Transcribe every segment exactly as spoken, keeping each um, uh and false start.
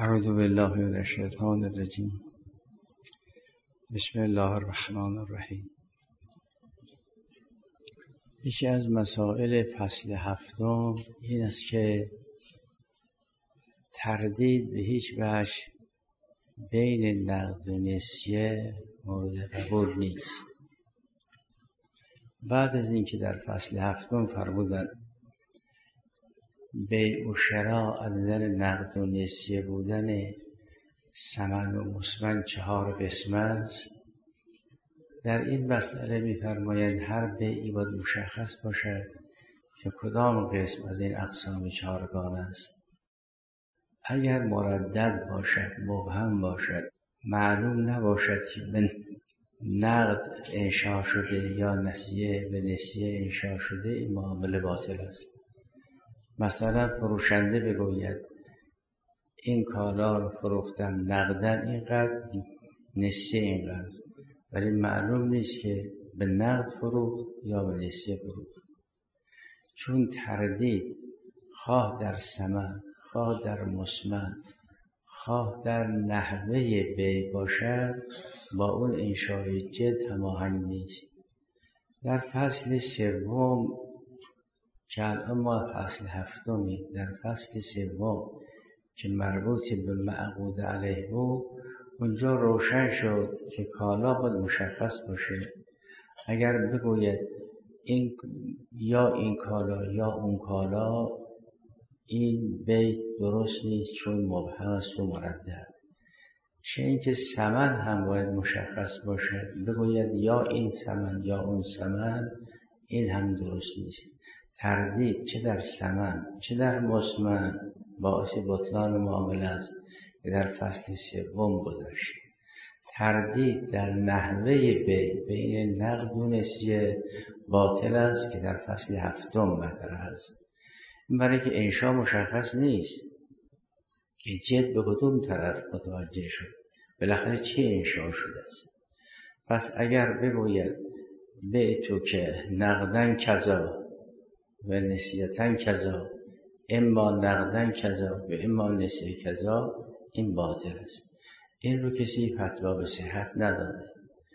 اعوذ بالله من الشیطان الرجیم. بسم الله الرحمن الرحیم. یکی از مسائل فصل هفتم این است که تردید به هیچ وجه بین نقد و نسیه مورد قبول نیست. بعد از اینکه در فصل هفتم فرمودن بیع و شراء از نظر نقد و نسیه بودن ثمن و مسمن چهار قسم است، در این مسئله می‌فرمایند هر بیعی باید مشخص باشد که کدام قسم از این اقسام چهارگانه است. اگر مردد باشد، مبهم باشد، معلوم نباشد که به نقد انشاء شده یا نسیه به نسیه انشاء شده، این معامله باطل است. مثلا فروشنده بگوید این کالا رو فروختم نقدن اینقدر، نسیه اینقدر، ولی معلوم نیست که به نقد فروخت یا به نسیه فروخت. چون تردید خواه در ثمن، خواه در مسمن، خواه در نحوه بیع باشد، با اون انشاء جد هماهنگ نیست. در فصل سوم که الان ما فصل هفتمی، در فصل سوم که مربوط به معقود علیه بود، اونجا روشن شد که کالا باید مشخص باشه. اگر بگوید این یا این کالا یا اون کالا، این بیت درست نیست چون مبهم است و مردد. چه اینکه ثمن هم باید مشخص باشد، بگوید یا این ثمن یا اون ثمن، این هم درست نیست. تردید چه در ثمن چه در مسمن باعث بطلان معامله است که در فصل سوم گذشت. تردید در نحوه بیع بین نقد و نسیه باطل است که در فصل هفتم مطرح است. این برای که انشاء مشخص نیست که جد به کدوم طرف متوجه شد، بالاخره چه انشاء شده است. پس اگر بگوید بیع تو که نقدن کذا و نسیتن کذا، اما نقدن کذا و اما نسیه کذا، این باطل است. این رو کسی فتوا به صحت نداده.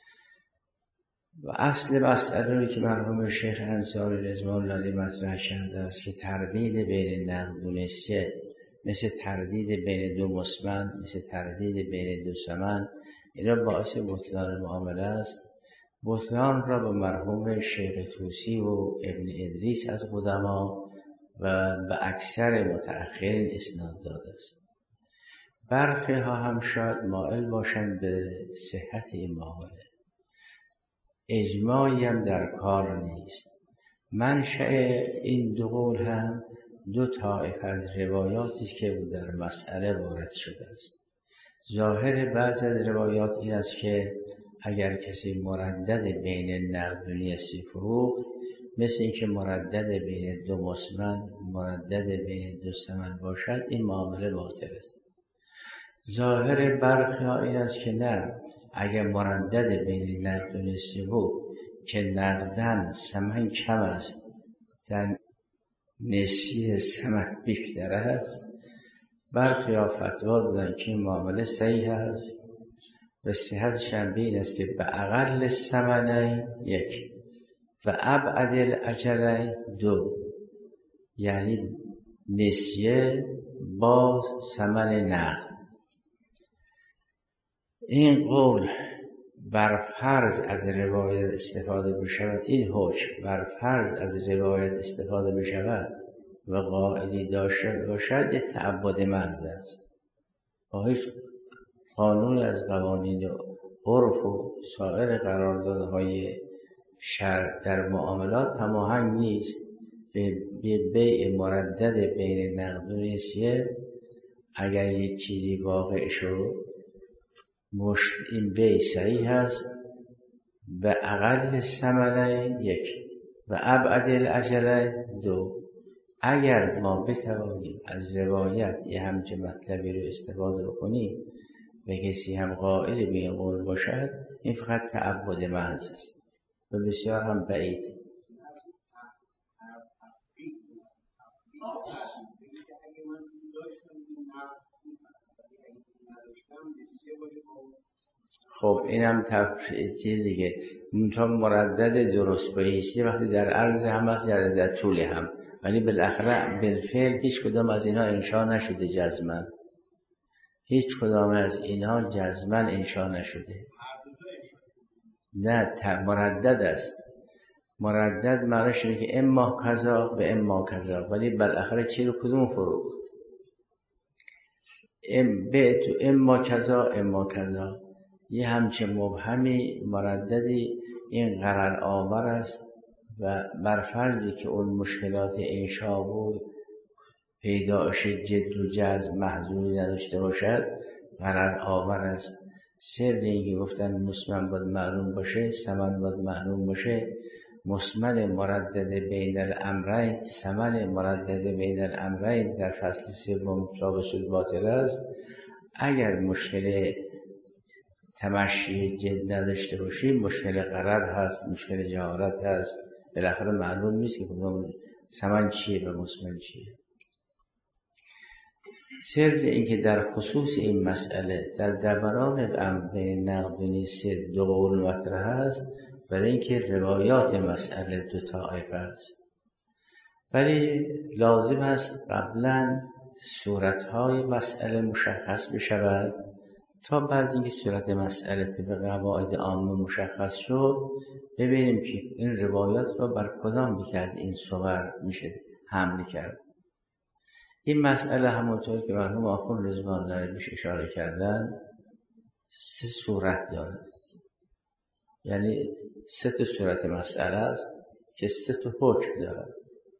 و اصل مسئله رو که مرحوم شیخ انصاری رضوان الله علیه مطرح کرده است که تردید بین نقد و نسیه مثل تردید بین دو مسمن، مثل تردید بین دو ثمن، اینا باعث بطلان معامله است. بطلان را به مرحوم شیخ طوسی و ابن ادریس از قدما و به اکثر متأخرین اسناد داده است. برخی ها هم شاید مائل باشند به صحت این معامله. اجماعی هم در کار نیست. منشأ این دو قول هم دو طایفه از روایاتی که در مسئله وارد شده است. ظاهر بعض از روایات این است که اگر کسی مردد بین نقد و نسیه فروخت، مثل اینکه مردد بین دو مسمن، مردد بین دو ثمن باشد، این معامله باطل است. ظاهر برخی ها این است که نه، اگر مردد بین نقد و نسیه بود که نقدن ثمن کم است، در نسیه ثمن بیشتر است، برخی ها فتوا دادن که این معامله صحیح است و صحتش هم این است که به اقل ثمنین یک و ابعد الاجلین دو، یعنی نسیه با ثمن نقد. این قول بر فرض از روایت استفاده بشود، این حکم بر فرض از روایت استفاده بشود و قائلی داشته باشد، یک تعبد محض است. با هیچ قانون از قوانین عرف و سایر قراردادهای شرع در معاملات هماهنگ نیست. به بیع مردد بین نقد و نسیه اگر یک چیزی واقع شد، مشت این بیع صحیح است به اقل ثمنین یک و ابعد الاجلین دو. اگر ما بتوانیم از روایت یه همچه مطلبی رو استفاده بکنیم و کسی هم قائل به این قول باشد، این فقط تعبد محض است و بسیار هم بعید. خب اینم تفریطی دیگه. منتها مردد درست بایستی وقتی در عرض هم هست یا در طول هم، ولی بالاخره بالفعل هیچ کدام از اینها انشا نشده جزمن، هیچ کدام از اینها جزمن انشا نشده. نه مردد است. مردد معنیش اینه که اما کذا و اما کذا، ولی بالاخره چی رو کدوم فروخت؟ ام به تو اما کذا اما کذا. یه همچه مبهمی مرددی این قرار آور است و بر فرضی که اون مشکلات انشا و پیدایش جد و جزم محضوری نداشته باشد قرار آور است. سر اینکه گفتن مسمن باید معلوم باشه، ثمن باید معلوم باشه. مسمن مردد بین الامرین، ثمن مردد بین الامرین در فصل سوم لابس الباطل است. اگر مشکل تمشی جد نداشته باشیم مشکل قرار هست، مشکل جهالت هست، بالاخره معلوم نیست که کدوم ثمن چیه و مسمن چیه. سر اینکه در خصوص این مسئله در دوران امر نقد و نیسیه دو قول مطرح است، برای اینکه روایات مسئله دو طایفه است، ولی لازم است قبلا صورتهای مسئله مشخص بشود تا بعد اینکه صورت مسئله طبق قواعد عامه مشخص شد ببینیم که این روایات را بر کدام یکی از این صور میشه حمل کرد. این مسئله همونطور که مرحوم آخوند رضوان الله علیه بهش اشاره کردن سه صورت دارد، یعنی سه تا صورت مسئله است که سه تا حکم دارد.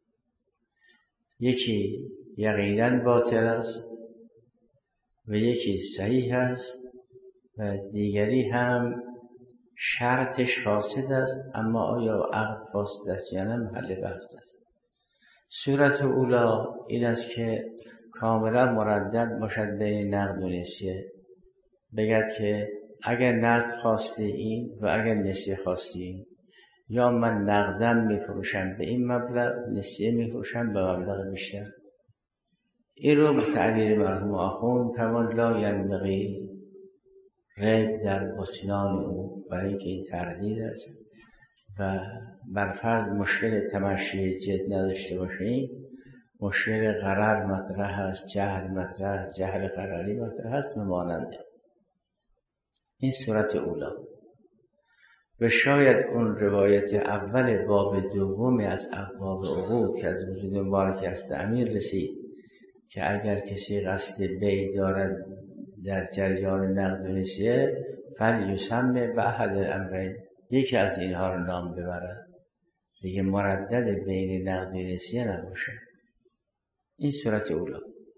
یکی یقینا باطل است و یکی صحیح است و دیگری هم شرطش فاسد است، اما آیا عقد فاسد است یا نه محل بحث است. صورت اولا این است که کاملا مردد باشد بین نقد و نسیه، بگد که اگر نقد خواسته این و اگر نسیه خواسته این، یا من نقدم میفروشم به این مبلغ، نسیه میفروشم به مبلغ بیشتر. این رو به تعبیر مرحوم آخوند فرمان لا ینبغی ریب در بطلان او، برای اینکه این تردید است و برفرض مشکل تمشی جد نداشته باشیم، مشکل قرار مطرح است، جهل مطرح است، جهل قراری مطرح است و ماننده. این صورت اولا. و شاید اون روایت اول باب دومی از ابواب عقود که از وجود مبارک است امیر رسید که اگر کسی قصد بی دارد در جریان نقد و نسیه فلیسمه به احد الامرین، یکی از اینها رو نام ببرد، دیگه مردد بین نقد و نسیه نباشه. این صورت اولا.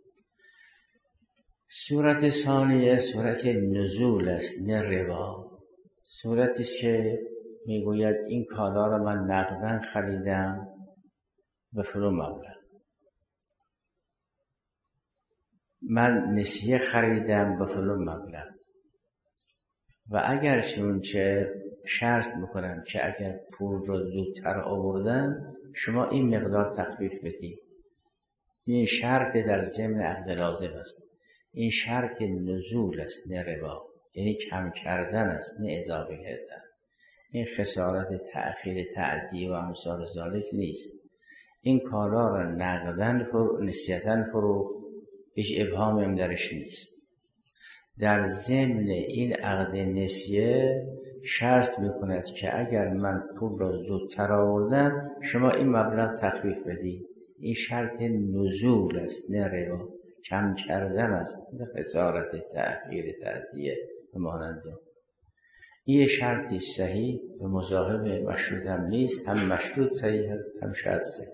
صورت ثانیه صورت نزول است، نه ربا. صورتی است که میگوید این کالا رو من نقدن خریدم به فلان مبلغ، من نسیه خریدم به فلان مبلغ، و اگر چون چه شرط میکنم که اگر پول رو زودتر آوردم شما این مقدار تخفیف بدید. این شرط در ضمن عقد لازم است. این شرط نزول است، نه ربا، یعنی کم کردن است نه اضافه کردن. این خسارت تأخیر تعدی و امثال ذالک نیست. این کالا را نقدن فرو نسیتن فروخت، هیچ ابهامی هم درش نیست. در ضمن این عقد نسیه شرط میکند که اگر من پول را زودتر آوردم شما این مبلغ تخفیف بدید. این شرط نزول است نه ربا، کم کردن است نه خسارت تأخیر تعدیه و ماننده. این شرطی صحیح و مذاهب مشروط هم نیست، هم مشروط صحیح است هم شرط صحیح.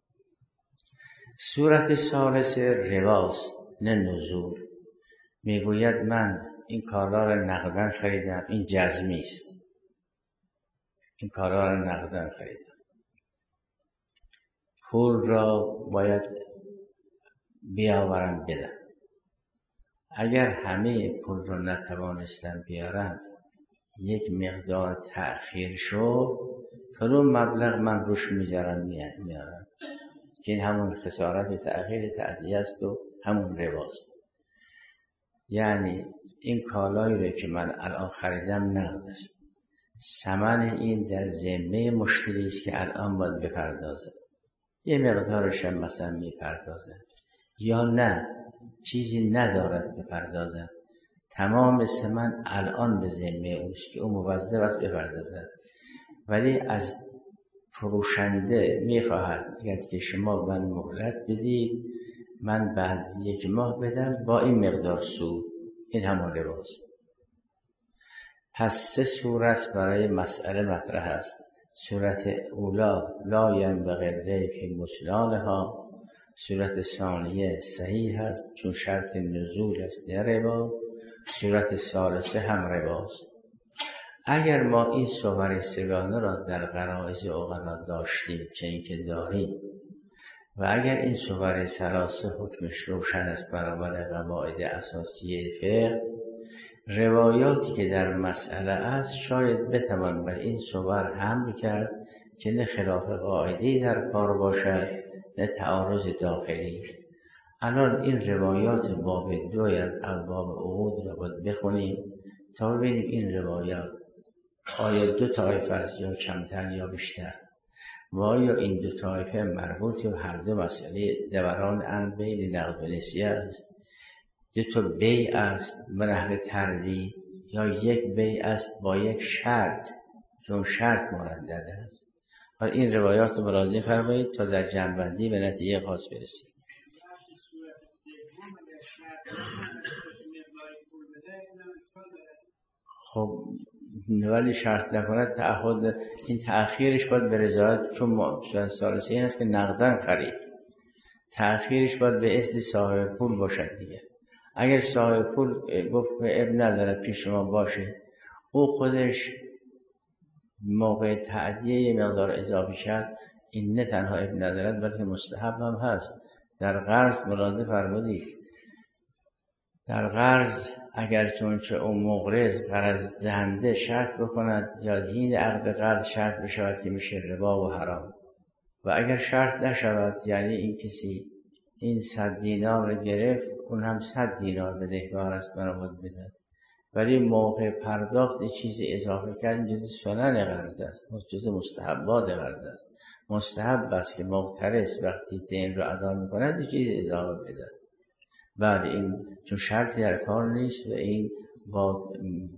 صورت ثالث رباست نه نزول. میگوید من این کالا را نقدن خریدم، این جزمی است، این کالا را نقدن خریدم، پول را باید بیاورم بدم. اگر همه پول را نتوانستم بیارم یک مقدار تأخیر شد، فلان مبلغ من روش میذارم میارم، که این همون خسارت تأخیر تعدیه است و همون رباست. یعنی این کالایی رو که من الان خریدم نقد است، ثمن این در ذمه مشتری است که الان باید بپردازه، یه مقدارش هم مثلا میپردازه، یا نه چیزی ندارد بپردازد، تمام ثمن الان به ذمه اوست که او موظف است بپردازد، ولی از فروشنده میخواهد که شما من مهلت بدید، من بعد یک ماه بدم با این مقدار سود. این همون رباست. پس سه صورت برای مسئله مطرح است. صورت اولا لا ینبغی الریب فی بطلانها، صورت ثانیه صحیح است چون شرط نزول است نه ربا، صورت ثالثه هم رباست. اگر ما این صور سگانه را در غرایز عقلا داشتیم چه اینکه داریم، و اگر این صور ثلاثه حکمش روشن است برابر قواعد اساسیه فقه، روایاتی که در مسئله است شاید بتوان بر این صور حمل کرد که نه خلاف قاعده‌ای در کار باشد نه تعارض داخلی. الان این روایات باب دوی از ابواب عقود را باید بخونیم تا ببینیم این روایات آیا دو طایفه است یا کمتر یا بیشتر، و آیا این دو طایفه مربوط به هر دو مسئله دوران امر بین نقد و نسیه است، دو تا بیع است به نحو تردید، یا یک بیع است با یک شرط که اون شرط مردد است. حالا این روایات رو مراجعه فرمایید تا در جمع‌بندی به نتیجه خاص برسید. خب ولی شرط نکند تعهد، این تأخیرش باید به رضایت، چون صورت ثالثه این است که نقدن خرید، تأخیرش باید به اذن صاحب پول باشد دیگه. اگر صاحب پول گفت اب نداره پیش شما باشه، او خودش موقع تعدیه یه مقدار اضافی کرد، این نه تنها اب ندارد بلکه مستحب هم هست. در قرض مراده فرمودید، در قرض اگر چونچه اون مقرض قرض دهنده شرط بکند یا هین عقد قرض شرط بشود که میشه ربا و حرام، و اگر شرط نشود یعنی این کسی این صد دینار رو گرفت اون هم صد دینار بدهکار است برآورد بده، ولی موقع پرداخت چیزی اضافه کرد، این جز سنن قرض است، جز مستحبات قرض است. مستحب است که مقترض وقتی دین رو ادا میکند چیزی اضافه بده. بله این چون شرطی در کار نیست و این با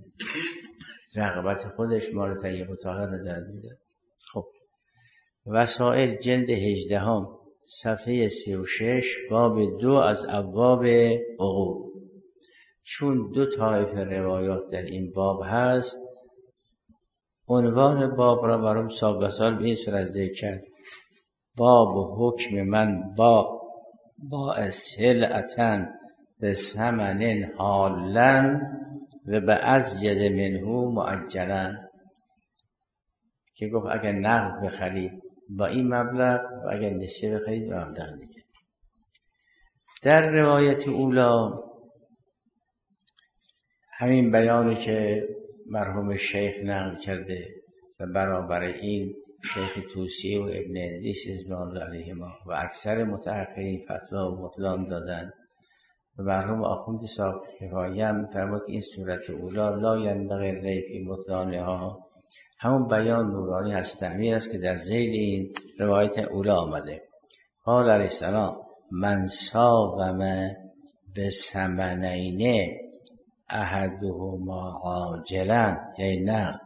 رغبت خودش مال طیب و طاهر رو در میده. خب وسائل جلد هجدهم صفحه سی و شش باب دو از ابواب عقود. چون دو طایفه روایات در این باب هست، عنوان باب را برام سال به سال به این صورت ذکر کرد: باب حکم من با با سلعتن به ثمن حالا و به ازجد منه مؤجلا، که گفت اگر نقد بخرید با این مبلغ و اگر نسیه بخرید با مبلغ دیگه. در روایت اولا همین بیانی که مرحوم شیخ نقل کرده و برابر این شیخ توسی و ابن ادریس رضوان الله علیهما و اکثر متأخرین فتوا و بطلان دادن، و مرحوم آخوند صاحب کفایه هم فرمود این صورت اولا لا ینبغی الریب فی بطلانها، همون بیان نورانی از تعمیر است که در ذیل این روایت اولا آمده. قال علیه السلام من ساوم به ثمنین احدهما عاجلا، یعنی نه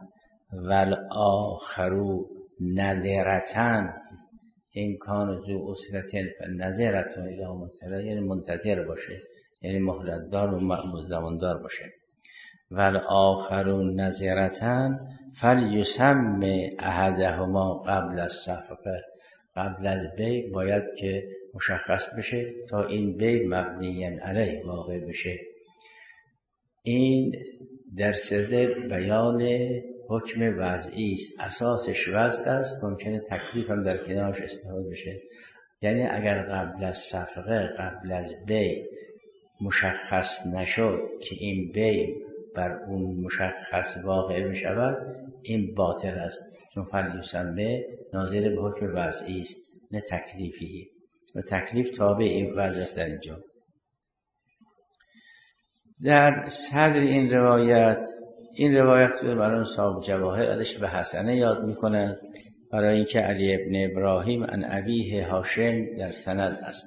والآخر نذرتن این کان ذو اسرتن فنظرة الی مصر، یعنی منتظر باشه، یعنی مهلت دار و زماندار باشه. والآخر نظرتن فلیسم احدهما قبل الصفقه، قبل از بیع باید که مشخص بشه تا این بیع مبنی علیه واقع بشه. این در صدر بیان حکم وضعی است، اساسش وضع است، ممکنه تکلیف هم در کنارش استفاده بشه. یعنی اگر قبل از صفقه قبل از بیع مشخص نشد که این بیع بر اون مشخص واقع بشود، این باطل است، چون فلیسمه ناظر به حکم وضعی است نه تکلیفی، و تکلیف تابع این وضع است. در اینجا در صدر این روایت، این روایت رو برای صاحب جواهر ازش به حسنه یاد میکنه، برای اینکه علی ابن ابراهیم عن ابیه هاشم در سند است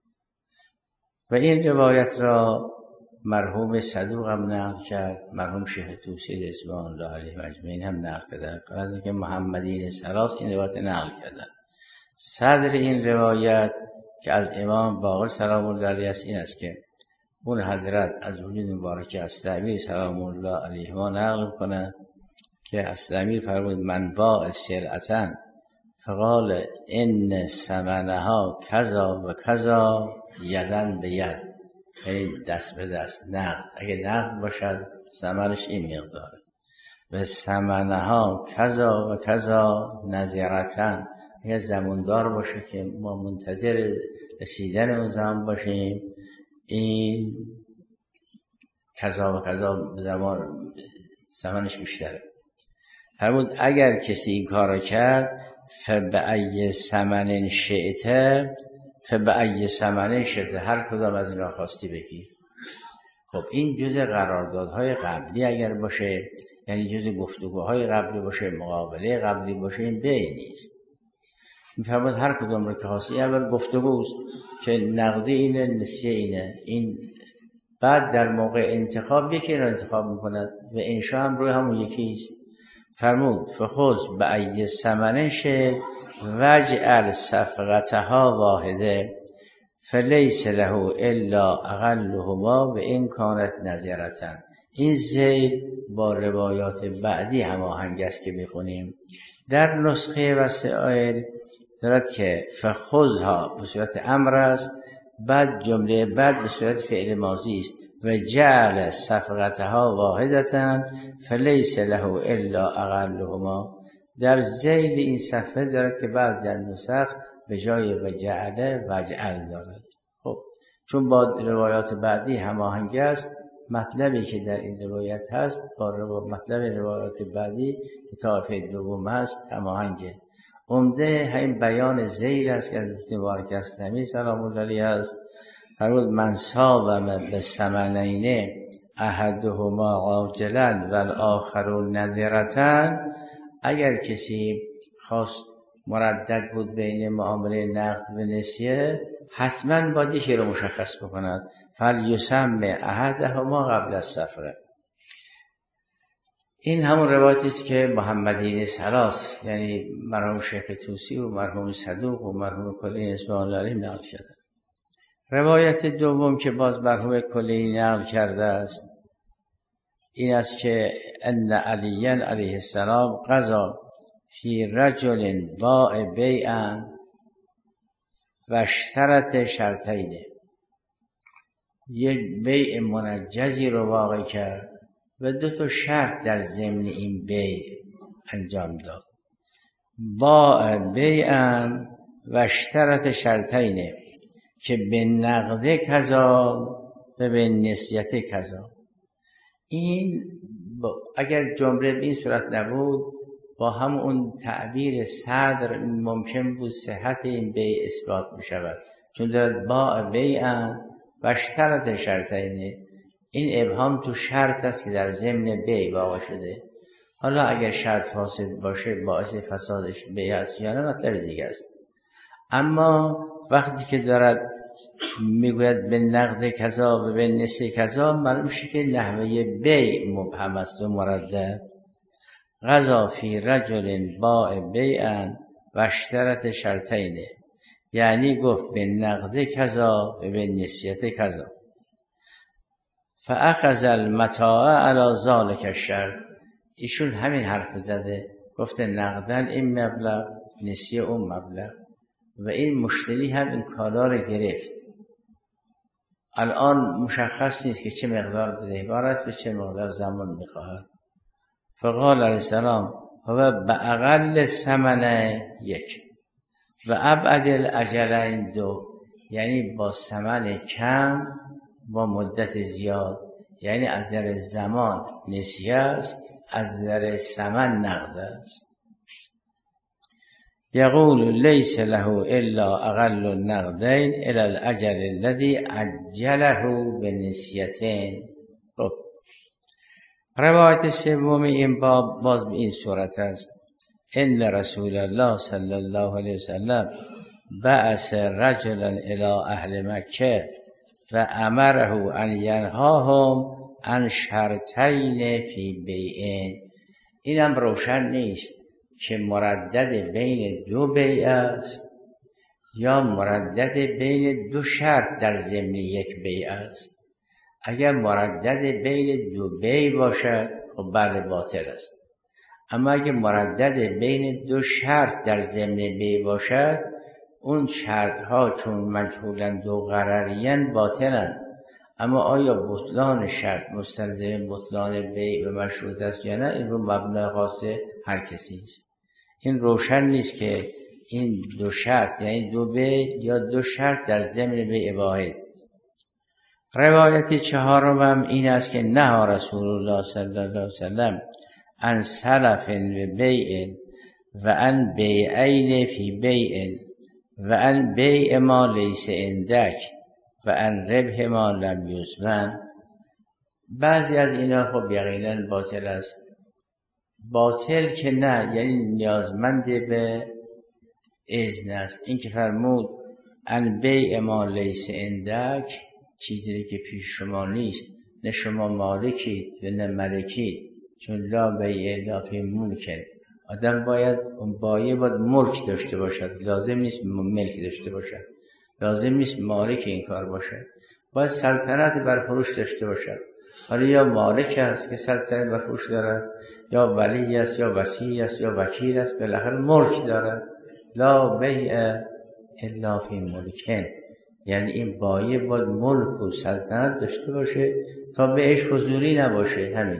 و این روایت را مرحوم صدوق هم نقل کرد، مرحوم شیخ طوسی رضوان الله علیه اجمعین هم نقل کردند. از اینکه محمدین سلاس این روایت نقل کردند. صدر این روایت که از امام باقر سلام الله علیه است این است که اون حضرت از وجود مبارک استعمیر سلام الله علیه ما نقل کنند که استعمیر فرمود من باع سلعتن فقال ان ثمنها کذا و کذا یدن به ید، یعنی دست به دست نقد، اگه نقد باشد ثمنش این مقداره و ثمنها کذا و کذا نظرتن، اگه زماندار باشه که ما منتظر رسیدن اون زمان باشیم این کذا و کذا زمان ثمنش بیشتره. فرمود اگر کسی این کارو کرد فبأی ثمن شئت فبأی ثمن شئت، هر کدام از اینا خواستی بگیر. خب این جزء قراردادهای قبلی اگر باشه، یعنی جزء گفتگوهای قبلی باشه، مقابله قبلی باشه، این بیع نیست. میفرماد هر کدام رو که خواستی، اول گفتگوست که نقدی اینه نسیه اینه، این بعد در موقع انتخاب یکی رو انتخاب میکند و انشاء هم روی همون یکیست. فرمود فخذ بأی ثمن شئت واجعل صفقتها واحده فلیس له الا اقلهما و ان کانت نظرتن. این ذیل با روایات بعدی هماهنگ است که میخونیم. در نسخه وسائل دارد که فخذها به صورت امر است، بعد جمله بعد به صورت فعل ماضی است و جعل صفقتها واحدتا فلیس له الا اقلهما. در ذیل این صفحه دارد که بعض در نسخ به جای و جعل و جعل دارد. خب چون با روایات بعدی هماهنگ است، مطلبی که در این روایت هست با مطلب روایات بعدی که طایفه دوم هست هماهنگه. عمده همین بیان ذیل است که از مبارک استعمیر سلام الله علیه است. فرمود من صاب به ثمنین احدهما عاجلا و الاخر نظرتن، اگر کسی خواست مردد بود بین معامله نقد و نسیه، حتما باید یکی رو مشخص بکند. فلیسمع احدهما قبل السفره. این همون روایتی است که محمدین سلاس، یعنی مرحوم شیخ طوسی و مرحوم صدوق و مرحوم کلینی رضوان الله علیهم نقل شده. روایت دوم که باز مرحوم کلینی نقل کرده است این است که ان علی علیه السلام قضا فی رجل باع بیعا و اشترط شرطین، یک بیع منجزی رو واقع کرد و دو تا شرط در ضمن این بیع انجام داد. باع بیعا و اشترط شرطین که به نقد کذا و به نسیت کذا. این اگر جمله به این صورت نبود با هم اون تعبیر صدر ممکن بود صحت این بیع اثبات میشود، چون دارد باع بیعا و اشترط شرطینه. این ابهام تو شرط است که در ضمن بیع واقع شده. حالا اگر شرط فاسد باشه باعث فسادش بیع است یا نه مطلب دیگه است. اما وقتی که دارد میگوید به نقد کذا و به نسیه کذا، معلوم میشه که نحوه بیع مبهم است و مردد. قضا فی رجل باع بیعا و اشترط شرطینه، یعنی گفت به نقد کذا و به نسیت کذا. فاخذ المتاع علی ذلک الشرط. ایشون همین حرف زده، گفته نقدن این مبلغ، نسیه اون مبلغ، و این مشتری هم این کالا رو گرفت. الان مشخص نیست که چه مقدار بدهکار است، به چه مقدار زمان میخواهد. فقال علیه السلام هو باقل ثمن یک و ابعد الاجلین دو، یعنی با ثمن کم با مدت زیاد، یعنی از نظر زمان نسیه است، از نظر ثمن نقد است. یقول لیس له الا اقل النقدین الی الاجل الذی عجله بنسیتین. خب روایت سوم این باب باز به این صورت است: ان رسول الله صلی الله علیه وسلم بعث رجلا الی اهل مکه و امره ان ینهاهم عن شرطین فی بیعین. اینم روشن نیست که مردد بین دو بیع است یا مردد بین دو شرط در ضمن یک بیع است. اگر مردد بین دو بیع باشد خب بله باطل است، اما اگر مردد بین دو شرط در ضمن بیع باشد اون شرط ها چون مجهولند و غررین باطلند. اما آیا بطلان شرط مستلزم بطلان بیع و مشروط است یا نه، این رو مبنای خاص هر کسی است. این روشن نیست که این دو شرط یعنی دو بیع یا دو شرط در ضمن بیع واحد. روایت چهارم این است که نهی رسول الله صلی الله علیه وسلم عن سلف و بیع و عن بیعین فی بیع و عن بیع ما لیس عندک و عن ربح ما لم یضمن. بعضی از اینا خب یقینا باطل است. باطل که نه، یعنی نیازمند به اذن است. این که فرمود عن بیع ما لیس عندک، چیزی که پیش شما نیست، نه شما مالکید و نه ملکید، چون لا بیع الا فی ملک. آدم باید اون بایع باید ملک داشته باشد، لازم نیست ملک داشته باشد، لازم نیست مالک این کار باشد، باید سلطنت بر فروش داشته باشد. حالا یا مالک است که سلطنت بر فروش دارد، یا ولی است یا وصی است یا وکیل است، بالاخره ملک دارد. لا بیع الا فی ملکین، یعنی این بایع باید ملک و سلطنت داشته باشه تا بهش حضوری نباشه. همین.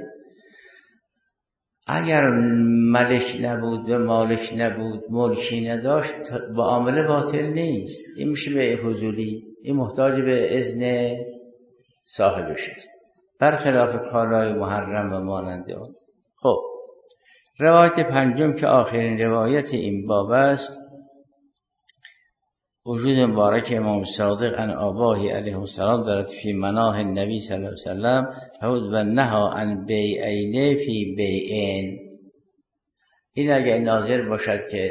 اگر ملک نبود و مالک نبود، ملکی نداشت، با عامله باطل نیست. این میشه به حضوری، این محتاج به اذن صاحبش است، برخلاف کالای محرم و مانند آن. خب روایت پنجم که آخرین روایت این باب است، وجود مبارک امام صادق عن آباه علیه السلام دارد فی مناه النبی صلی الله علیه وسلم حود و نها عن بیعین فی بیعین. این اگر ناظر باشد که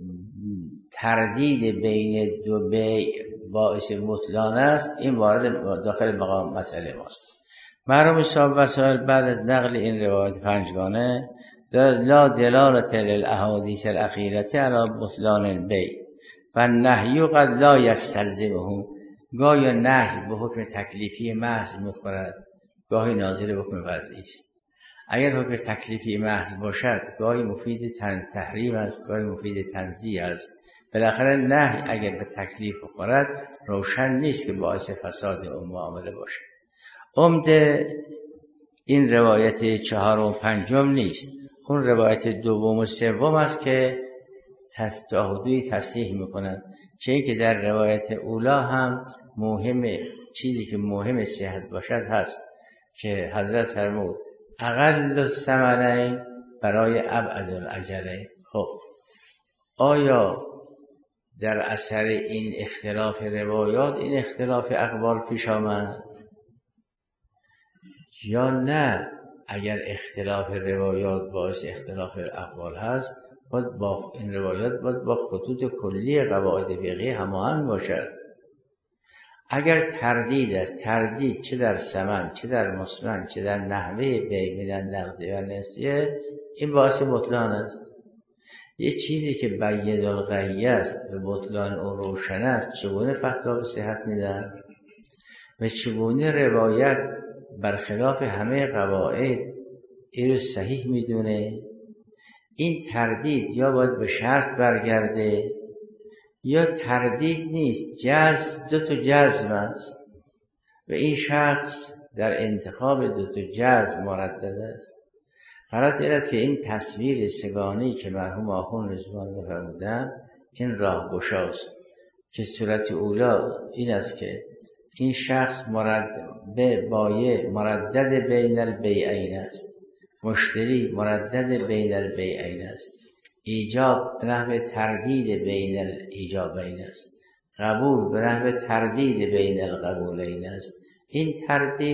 تردید بین دو بیع باعث بطلان است، این وارد داخل مقام مسئله ماست. مرحوم صاحب وسائل بعد از نقل این روایت پنجگانه لا دلالت للاحادیث الاخیره علی بطلان البیع و نهی قد لا یستلزمه. گاهی نهی به حکم تکلیفی محض میخورد، گاهی ناظر به حکم وضعی است. اگر حکم تکلیفی محض باشد گاهی مفید تحریم است، گاهی مفید تنزیه است. بالاخره نهی اگر به تکلیف بخورد روشن نیست که باعث فساد اون معامله باشد. عمده این روایت چهار و پنجم نیست، اون روایت دوم و سوم است که تستاهدوی تصحیح میکنند. چه این که در روایت اولا هم مهم، چیزی که مهم صحت باشد هست که حضرت فرمود اقل الثمنین برای ابعد الاجلین. خب آیا در اثر این اختلاف روایات این اختلاف اقوال پیش آمد یا نه؟ اگر اختلاف روایات باعث اختلاف اقوال هست، باید با این روایات باید با خطوط کلی قواعد فقهی هماهنگ باشد. اگر تردید است، تردید چه در ثمن چه در مسمن چه در نحوه بیع من نقد و نسیه، این باعث بطلان است. یه چیزی که بید الغی است و بطلان او روشن است، چگونه فتوا به صحت میدن و چگونه روایت برخلاف همه قواعد این رو صحیح میدونه؟ این تردید یا باید به شرط برگرده یا تردید نیست، جزم، دو تا جزم است و این شخص در انتخاب دو تا جزم مردد است. غرض این است که این تصویر سگانه‌ای که مرحوم آخوند رضوان الله فرمودن این راه گشاست که صورت اولا این است که این شخص مرد به بایع مردد بین البیعین است، مشتری مردد بین البیعین است، ایجاب به نحو تردید بین الایجابین است، قبول به نحو تردید بین القبولین است. این تردید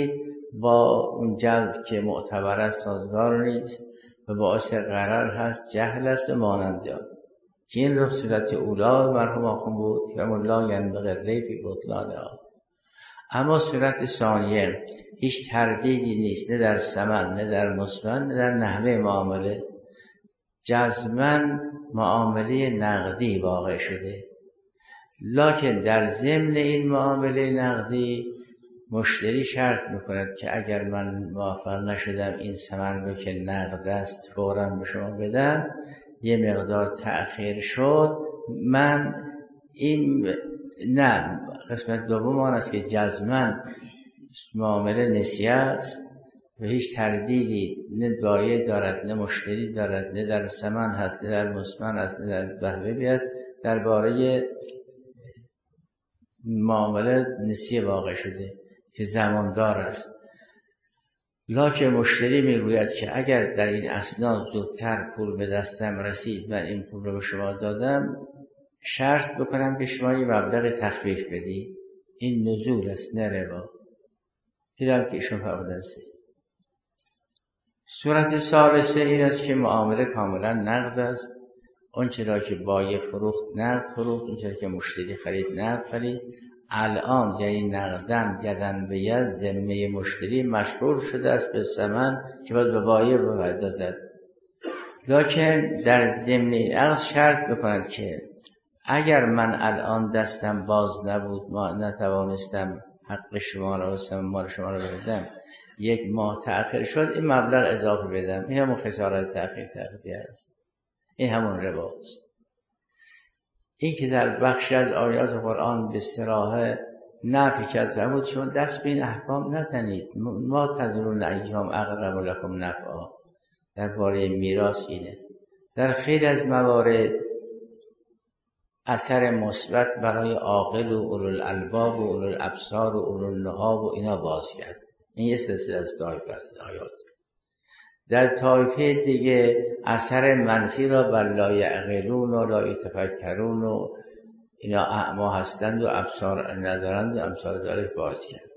با اون جلب که معتبر است سازگار نیست و باعث غرر هست، جهل است و مانند آن که این رو صورت اولا مرحوم آخوند بود که مولا ینبغی الریب فی بطلانها. اما صورت ثانیه هیچ تردیدی نیست، نه در ثمن نه در مثمن نه در نحوه معامله، جزماً معامله نقدی واقع شده. لکن در ضمن این معامله نقدی مشتری شرط میکند که اگر من موفق نشدم این ثمن رو که نقد است فوراً به شما بدم، یه مقدار تأخیر شد، من این نه قسمت دوم آن است که جزماً معامله نسیه است و هیچ تردیدی نه دایه دارد نه مشتری دارد، نه در ثمن هست نه در مثمن هست نه در بهره است، درباره معامله نسیه واقع شده که زماندار است. لکن مشتری میگوید که اگر در این اسناد زودتر پول به دستم رسید، من این پول رو به شما دادم، شرط بکنم که شما یه مبلغ تخفیف بدید. این نزول است نه ربا. اینم که ایشون فرمودن. صورت ثالثه این است که معامله کاملا نقد است. اون چرا که بایع فروخت نقد فروخت، اون چرا که مشتری خرید نقد خرید. الان یعنی نقدن جدن به ید ذمه مشتری مشغول شده است به ثمن که باید به بایع بپردازد. لکن در ضمن این عقد شرط بکند که اگر من الان دستم باز نبود، ما نتوانستم حق شما را و ثمن شما را بدم، یک ماه تأخیر شد، این مبلغ اضافه بدم. این همون خسارت تأخیر تأخیری است. این همون رباست. این که در بخشی از آیات قرآن به صراحه نفی کرد فرمود شما دست به این احکام نزنید، ما تدرون ایام اقرب لکم نفعا. درباره میراث اینه. در خیلی از موارد اثر مثبت برای عاقل و اولوالالباب و اولوالابصار و اولوالنها و اینا باز کرد. این یه سلسله از طایفه آیات. در طایفه دیگه اثر منفی را بر لا یعقلون و لا یتفکرون و اینا اعما هستند و ابصار ندارند و امثال ذلک باز کرد.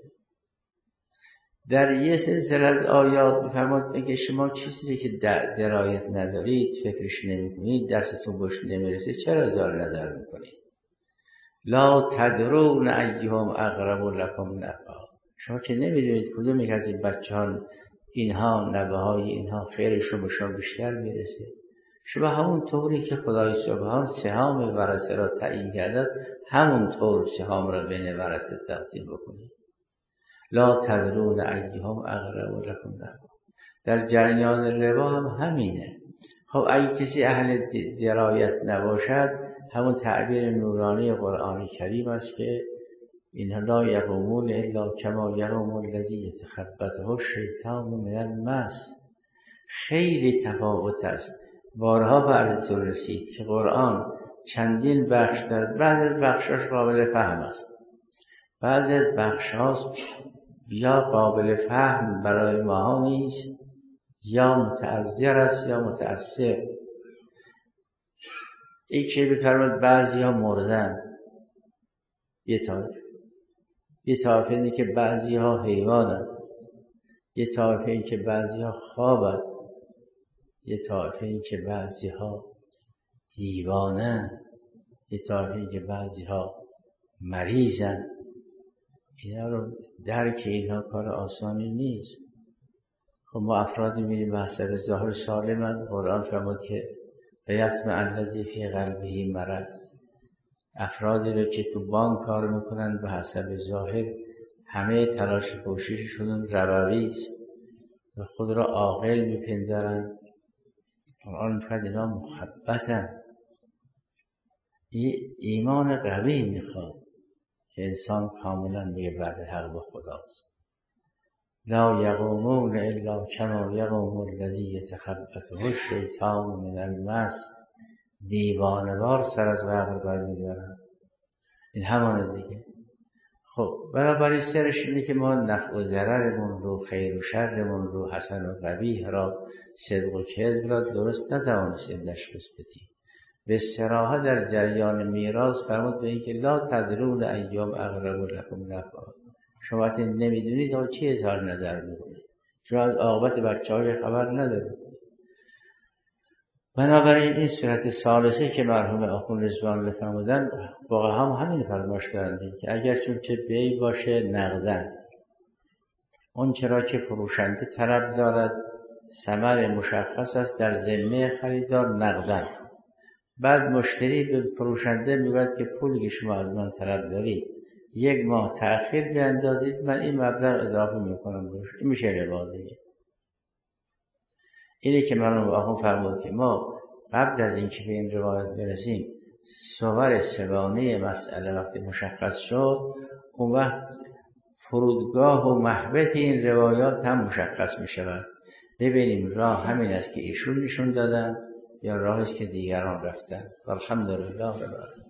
در یه سلسله از آیات بفرماد میگه شما چیزی که درایت ندارید، فکرش نمیکنید، دستتون بهش نمیرسه، چرا اظهار نظر میکنید؟ لا تدرون ایهم اقرب لکم نفعا. شما که نمیدونید کدوم یک از این بچه‌ها اینها نبه های اینها خیرشون به شما بیشتر میرسه. شما همون طوری که خدای سبحان سهام ورثه را تعیین کرده است، همون طور سهام را بین ورثه تقسیم بکنید. لا تدرون ایهم اقرب لکم نفعا. در جریان ربا هم همینه. خب اگه کسی اهل درایت نباشد، همون تعبیر نورانی قرآن کریم است که اینها لا یقومون الا کما یقوم الذی یتخبطه الشیطان من المس. خیلی تفاوت است. بارها به عرضتون رسید که قرآن چندین بخش دارد. بعضی از بخشاش قابل فهم است، بعضی از بخشاش یا قابل فهم برای ما نیست، یا متعذر است یا متأثر. این که بفرماد بعضی ها مردن، یه طایفه. یه طایفه اینه که بعضی ها حیوانن، یه طایفه این که بعضی ها خوابن، یه طایفه این که بعضی ها دیوانن، یه طایفه این که بعضی ها مریضن. اینا رو درک اینها کار آسانی نیست. خب ما افرادی می‌بینیم به حسب ظاهر سالمن. قرآن فرمود که فیطمع الذی فی قلبه مرض. افرادی رو که تو بانک کار میکنن به حسب ظاهر همه تلاش کوشششون ربوی است و خود را عاقل میپندارن. قرآن فرمود اینا مخبطن. این ایمان قوی میخواد که انسان کاملا میگه بعد حق به خداست. لا یقومون الا کما یقوم الذی یتخبطه الشیطان من المس. دیوانه‌وار سر از قبر برمی‌دارن. این همانه دیگه. خب بنابراین سرش اینه که ما نفع و ضررمون رو، خیر و شرمون رو، حسن و قبیح را، صدق و کذب را درست نتوانستیم تشخیص بدیم. به صراحت در جریان میراث فرمود به این که لا تدرون ایام اقرب لکم نفعا. شما وقتی نمیدونید اون چی اظهار نظر میکنید، چون از عاقبت بچه های خبر ندارید. بنابراین این صورت ثالثه که مرحوم آخوند رضوان الله فرمودن واقعا هم همین فرمایش دارند که اگر چون چه بی باشه نقدن، اون چرا که فروشنده طلب دارد ثمر مشخص است در ذمه خریدار نقدن، بعد مشتری به فروشنده میگوید که پولی که شما از من طلب دارید یک ماه تأخیر بیاندازید، من این مبلغ اضافه میکنم روش. این میشه ربا دیگه. اینه که مرحوم آخوند فرمود که ما قبل از اینکه به این روایت برسیم صور سگانه مسئله وقتی مشخص شد، اون وقت فرودگاه و محبط این روایات هم مشخص می شود. ببینیم راه همین است که ایشون نشون دادن یا راهی است که دیگران رفتن. الحمدلله رب العالمین.